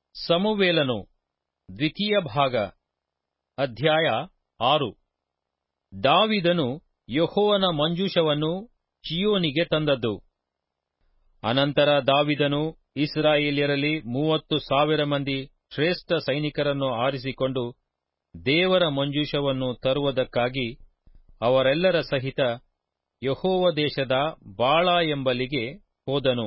ಸಮುವೇಲನು ದ್ವಿತೀಯ ಭಾಗ ಅಧ್ಯಾಯ 6. ದಾವೀದನು ಯೆಹೋವನ ಮಂಜೂಷವನ್ನು ಚೀಯೋನಿಗೆ ತಂದದ್ದು. ಅನಂತರ ದಾವೀದನು ಇಸ್ರಾಯೇಲ್ಯರಲ್ಲಿ 30,000 ಮಂದಿ ಶ್ರೇಷ್ಠ ಸೈನಿಕರನ್ನು ಆರಿಸಿಕೊಂಡು ದೇವರ ಮಂಜೂಷವನ್ನು ತರುವುದಕ್ಕಾಗಿ ಅವರೆಲ್ಲರ ಸಹಿತ ಯೆಹೋವ ದೇಶದ ಬಾಳಾ ಎಂಬಲ್ಲಿಗೆ ಹೋದನು.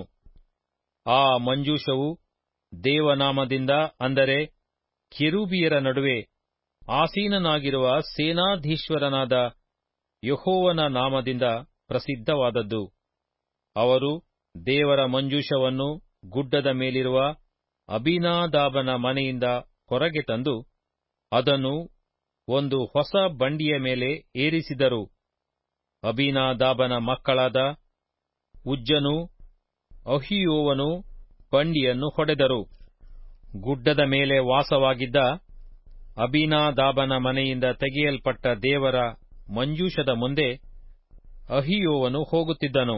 ಆ ಮಂಜೂಷವು ದೇವನಾಮದಿಂದ, ಅಂದರೆ ಕೆರೂಬಿಯರ ನಡುವೆ ಆಸೀನನಾಗಿರುವ ಸೇನಾಧೀಶ್ವರನಾದ ಯೆಹೋವನ ನಾಮದಿಂದ ಪ್ರಸಿದ್ಧವಾದದ್ದು. ಅವರು ದೇವರ ಮಂಜೂಷವನ್ನು ಗುಡ್ಡದ ಮೇಲಿರುವ ಅಬೀನಾದಾಬನ ಮನೆಯಿಂದ ಹೊರಗೆ ತಂದು ಅದನ್ನು ಒಂದು ಹೊಸ ಬಂಡಿಯ ಮೇಲೆ ಏರಿಸಿದರು. ಅಬೀನಾದಾಬನ ಮಕ್ಕಳಾದ ಉಜ್ಜನೂ ಅಹಿಯೋವನೂ ಬಂಡಿಯನ್ನು ಹೊಡೆದರು. ಗುಡ್ಡದ ಮೇಲೆ ವಾಸವಾಗಿದ್ದ ಅಬೀನಾದಾಬನ ಮನೆಯಿಂದ ತೆಗೆಯಲ್ಪಟ್ಟ ದೇವರ ಮಂಜೂಷದ ಮುಂದೆ ಅಹಿಯೋವನು ಹೋಗುತ್ತಿದ್ದನು.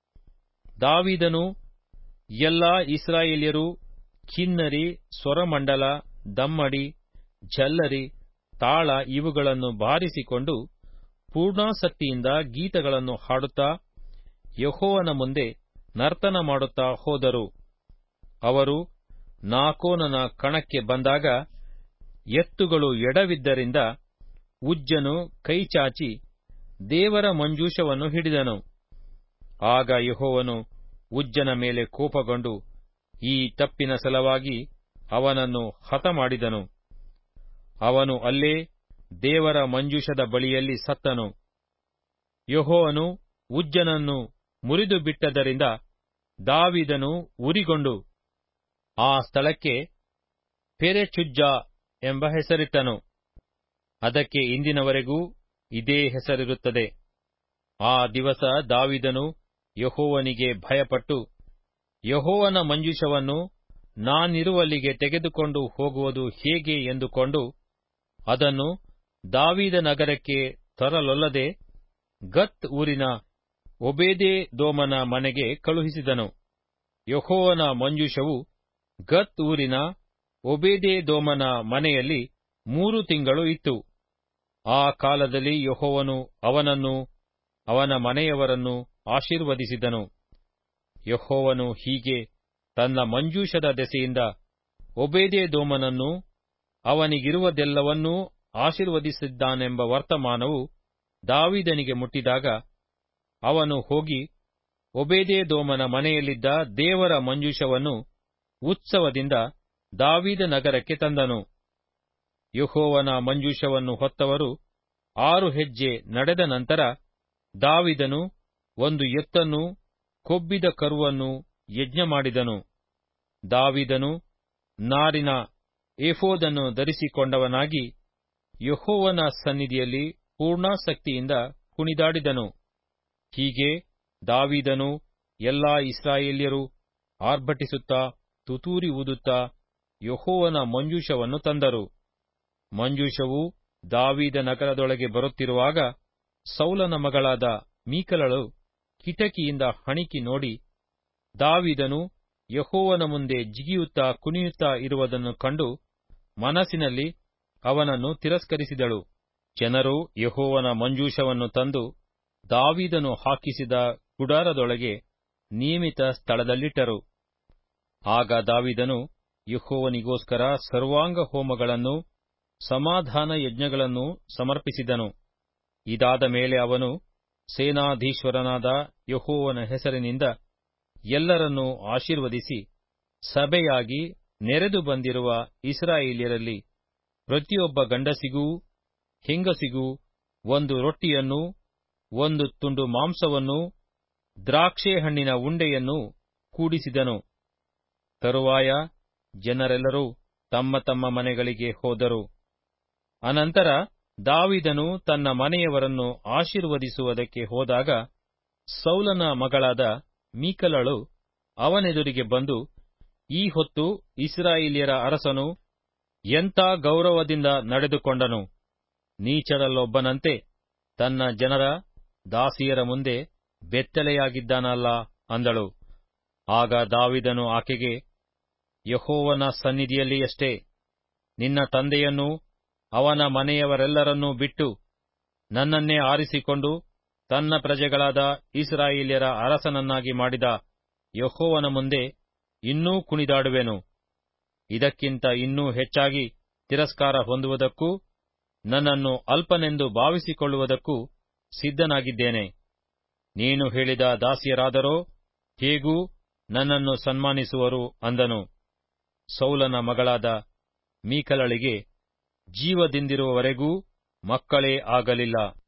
ದಾವೀದನೂ ಎಲ್ಲಾ ಇಸ್ರಾಯೇಲ್ಯರೂ ಕಿನ್ನರಿ, ಸ್ವರಮಂಡಲ, ದಮ್ಮಡಿ, ಝಲ್ಲರಿ, ತಾಳ ಇವುಗಳನ್ನು ಬಾರಿಸಿಕೊಂಡು ಪೂರ್ಣಾಸಕ್ತಿಯಿಂದ ಗೀತಗಳನ್ನು ಹಾಡುತ್ತಾ ಯೆಹೋವನ ಮುಂದೆ ನರ್ತನ ಮಾಡುತ್ತಾ ಹೋದರು. ಅವರು ನಾಕೋನನ ಕಣಕ್ಕೆ ಬಂದಾಗ ಎತ್ತುಗಳು ಎಡವಿದ್ದರಿಂದ ಉಜ್ಜನು ಕೈಚಾಚಿ ದೇವರ ಮಂಜೂಷವನ್ನು ಹಿಡಿದನು. ಆಗ ಯೆಹೋವನು ಉಜ್ಜನ ಮೇಲೆ ಕೋಪಗೊಂಡು ಈ ತಪ್ಪಿನ ಸಲುವಾಗಿ ಅವನನ್ನು ಹತಮಾಡಿದನು. ಅವನು ಅಲ್ಲೇ ದೇವರ ಮಂಜೂಷದ ಬಳಿಯಲ್ಲಿ ಸತ್ತನು. ಯೆಹೋವನು ಉಜ್ಜನನ್ನು ಮುರಿದು ಬಿಟ್ಟದರಿಂದ ದಾವೀದನು ಉರಿಗೊಂಡು ಆ ಸ್ಥಳಕ್ಕೆ ಪೆರೆಚುಜ್ಜ ಎಂಬ ಹೆಸರಿಟ್ಟನು. ಅದಕ್ಕೆ ಇಂದಿನವರೆಗೂ ಇದೇ ಹೆಸರಿರುತ್ತದೆ. ಆ ದಿವಸ ದಾವೀದನು ಯೆಹೋವನಿಗೆ ಭಯಪಟ್ಟು, ಯೆಹೋವನ ಮಂಜೂಷವನ್ನು ನಾನಿರುವಲ್ಲಿಗೆ ತೆಗೆದುಕೊಂಡು ಹೋಗುವುದು ಹೇಗೆ ಎಂದುಕೊಂಡು ಅದನ್ನು ದಾವೀದನಗರಕ್ಕೆ ತರಲೊಲ್ಲದೆ ಗತ್ ಊರಿನ ಓಬೇದೆದೋಮನ ಮನೆಗೆ ಕಳುಹಿಸಿದನು. ಯೆಹೋವನ ಮಂಜೂಷವು ಗತ್ ಊರಿನ ಓಬೇದೆದೋಮನ ಮನೆಯಲ್ಲಿ 3 ತಿಂಗಳು ಇತ್ತು. ಆ ಕಾಲದಲ್ಲಿ ಯೆಹೋವನು ಅವನನ್ನೂ ಅವನ ಮನೆಯವರನ್ನು ಆಶೀರ್ವದಿಸಿದನು. ಯೆಹೋವನು ಹೀಗೆ ತನ್ನ ಮಂಜೂಷದ ದೆಸೆಯಿಂದ ಓಬೇದೆದೋಮನನ್ನೂ ಅವನಿಗಿರುವುದೆಲ್ಲವನ್ನೂ ಆಶೀರ್ವದಿಸಿದ್ದಾನೆಂಬ ವರ್ತಮಾನವು ದಾವೀದನಿಗೆ ಮುಟ್ಟಿದಾಗ ಅವನು ಹೋಗಿ ಓಬೇದೆದೋಮನ ಮನೆಯಲ್ಲಿದ್ದ ದೇವರ ಮಂಜೂಷವನ್ನು ಉತ್ಸವದಿಂದ ದಾವೀದನಗರಕ್ಕೆ ತಂದನು. ಯೆಹೋವನ ಮಂಜೂಷವನ್ನು ಹೊತ್ತವರು 6 ಹೆಜ್ಜೆ ನಡೆದ ನಂತರ ದಾವೀದನು ಒಂದು ಎತ್ತನ್ನೂ ಕೊಬ್ಬಿದ ಕರುವನ್ನೂ ಯಜ್ಞಮಾಡಿದನು. ದಾವೀದನು ನಾರಿನ ಏಫೋದನ್ನು ಧರಿಸಿಕೊಂಡವನಾಗಿ ಯೆಹೋವನ ಸನ್ನಿಧಿಯಲ್ಲಿ ಪೂರ್ಣಾಸಕ್ತಿಯಿಂದ ಕುಣಿದಾಡಿದನು. ಹೀಗೆ ದಾವೀದನೂ ಎಲ್ಲಾ ಇಸ್ರಾಯೇಲ್ಯರೂ ಆರ್ಭಟಿಸುತ್ತಾ ತುತ್ತೂರಿ ಊದುತ್ತಾ ಯೆಹೋವನ ಮಂಜೂಷವನ್ನು ತಂದರು. ಮಂಜೂಷವು ದಾವೀದನಗರದೊಳಗೆ ಬರುತ್ತಿರುವಾಗ ಸೌಲನ ಮಗಳಾದ ಮೀಕಲಳು ಕಿಟಕಿಯಿಂದ ಹಣಿಕಿ ನೋಡಿ ದಾವೀದನು ಯೆಹೋವನ ಮುಂದೆ ಜಿಗಿಯುತ್ತಾ ಕುಣಿಯುತ್ತಾ ಇರುವುದನ್ನು ಕಂಡು ಮನಸ್ಸಿನಲ್ಲಿ ಅವನನ್ನು ತಿರಸ್ಕರಿಸಿದಳು. ಜನರು ಯೆಹೋವನ ಮಂಜೂಷವನ್ನು ತಂದು ದಾವೀದನು ಹಾಕಿಸಿದ ಗುಡಾರದೊಳಗೆ ನಿಯಮಿತ ಸ್ಥಳದಲ್ಲಿಟ್ಟರು. ಆಗ ದಾವೀದನು ಯೆಹೋವನಿಗೋಸ್ಕರ ಸರ್ವಾಂಗ ಹೋಮಗಳನ್ನೂ ಸಮಾಧಾನ ಯಜ್ಞಗಳನ್ನೂ ಸಮರ್ಪಿಸಿದನು. ಇದಾದ ಮೇಲೆ ಅವನು ಸೇನಾಧೀಶ್ವರನಾದ ಯೆಹೋವನ ಹೆಸರಿನಿಂದ ಎಲ್ಲರನ್ನೂ ಆಶೀರ್ವದಿಸಿ ಸಭೆಯಾಗಿ ನೆರೆದು ಬಂದಿರುವ ಇಸ್ರಾಯೇಲ್ಯರಲ್ಲಿ ಪ್ರತಿಯೊಬ್ಬ ಗಂಡಸಿಗೂ ಹೆಂಗಸಿಗೂ 1 ರೊಟ್ಟಿಯನ್ನೂ 1 ತುಂಡು ಮಾಂಸವನ್ನೂ ದ್ರಾಕ್ಷೆ ಹಣ್ಣಿನ ಉಂಡೆಯನ್ನೂ ಕೂಡಿಸಿದನು. ತರುವಾಯ ಜನರೆಲ್ಲರೂ ತಮ್ಮ ತಮ್ಮ ಮನೆಗಳಿಗೆ ಹೋದರು. ಅನಂತರ ದಾವೀದನು ತನ್ನ ಮನೆಯವರನ್ನು ಆಶೀರ್ವದಿಸುವುದಕ್ಕೆ ಹೋದಾಗ ಸೌಲನ ಮಗಳಾದ ಮೀಕಲಳು ಅವನೆದುರಿಗೆ ಬಂದು, ಈ ಹೊತ್ತು ಇಸ್ರಾಯೇಲ್ಯರ ಅರಸನು ಎಂಥ ಗೌರವದಿಂದ ನಡೆದುಕೊಂಡನು, ನೀಚರಲ್ಲೊಬ್ಬನಂತೆ ತನ್ನ ಜನರ ದಾಸಿಯರ ಮುಂದೆ ಬೆತ್ತಲೆಯಾಗಿದ್ದಾನಲ್ಲ ಅಂದಳು. ಆಗ ದಾವೀದನು ಆಕೆಗೆ, ಯೆಹೋವನ ಸನ್ನಿಧಿಯಲ್ಲಿಯಷ್ಟೇ. ನಿನ್ನ ತಂದೆಯನ್ನೂ ಅವನ ಮನೆಯವರೆಲ್ಲರನ್ನೂ ಬಿಟ್ಟು ನನ್ನನ್ನೇ ಆರಿಸಿಕೊಂಡು ತನ್ನ ಪ್ರಜೆಗಳಾದ ಇಸ್ರಾಯೇಲ್ಯರ ಅರಸನನ್ನಾಗಿ ಮಾಡಿದ ಯೆಹೋವನ ಮುಂದೆ ಇನ್ನೂ ಕುಣಿದಾಡುವೆನು. ಇದಕ್ಕಿಂತ ಇನ್ನೂ ಹೆಚ್ಚಾಗಿ ತಿರಸ್ಕಾರ ಹೊಂದುವುದಕ್ಕೂ ನನ್ನನ್ನು ಅಲ್ಪನೆಂದು ಭಾವಿಸಿಕೊಳ್ಳುವುದಕ್ಕೂ ಸಿದ್ಧನಾಗಿದ್ದೇನೆ. ನೀನು ಹೇಳಿದ ದಾಸಿಯರಾದರೋ ಹೇಗೂ ನನ್ನನ್ನು ಸನ್ಮಾನಿಸುವರು ಅಂದನು. ಸೌಲನ ಮಗಳಾದ ಮೀಕಲಳಿಗೆ ಜೀವದಿಂದಿರುವವರೆಗೂ ಮಕ್ಕಳೇ ಆಗಲಿಲ್ಲ.